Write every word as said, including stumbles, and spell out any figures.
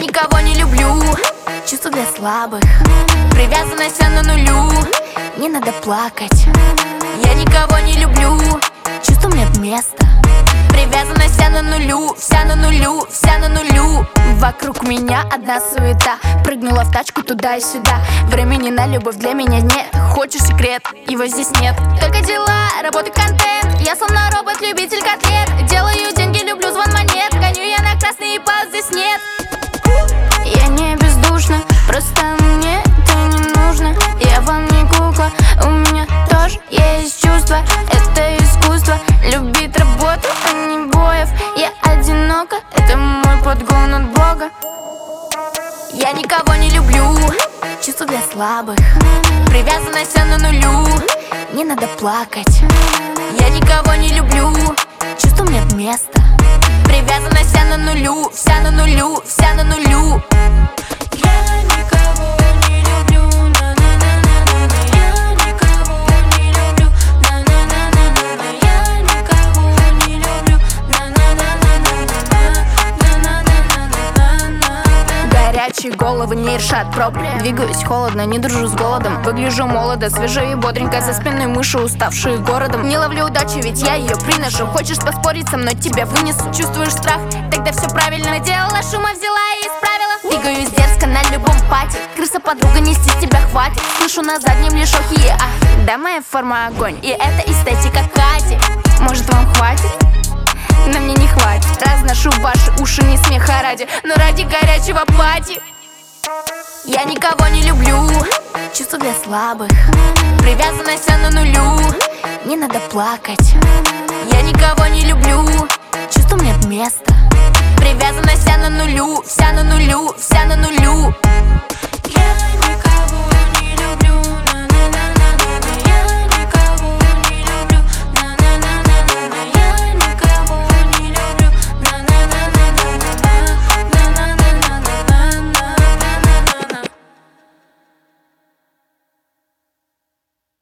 никого не люблю, чувства для слабых, привязанность на нулю, не надо плакать. Я никого не люблю, чувствам нет места, привязанность вся на нулю, вся на нулю, вся на нулю. Вокруг меня одна суета, прыгнула в тачку туда и сюда. Времени на любовь для меня нет, хочешь секрет, его здесь нет. Только дела, работа, контент, я словно робот, любитель котлет. Делаю деньги, люблю звон монет, гоню я на красный и пауз здесь нет. Я не бездушна, просто мне это не нужно. Я вам не кукла, у меня тоже есть чувства. Это искусство, любить работу, а не боев. Я одинока, это мой подгон от Бога. Я никого не люблю, чувства для слабых, привязанность вся на нулю, не надо плакать. Я никого не люблю, чувствам нет места, привязанность вся на нулю, вся на нулю, вся на нулю. Я никого не люблю, на-на-на-на-на. Я никого не люблю, на-на-на-на-на. Я никого не люблю, на-на-на-на-на-на. На-на-на-на-на-на. Горячие головы не решат проблем. Двигаюсь холодно, не дружу с голодом. Выгляжу молодо, свежо и бодренько. За спиной мыши, уставшие городом. Не ловлю удачу, ведь я ее приношу. Хочешь поспорить со мной, тебя вынесу. Чувствуешь страх, тогда все правильно делала. Шума взяла и исправила. Двигаюсь дерзко на любом пати. Крыса подруга, нести тебя хватит. Слышу на заднем лишь охи, ах. Да, моя форма огонь, и это эстетика Кати. Может, вам хватит? Но мне не хватит. Разношу ваши уши не смеха ради, но ради горячего пати. Я никого не люблю, чувства для слабых, привязанность вся на нулю, не надо плакать. Я никого не люблю, чувствам нет места, привязанность вся на нулю, вся на нулю, вся на нулю.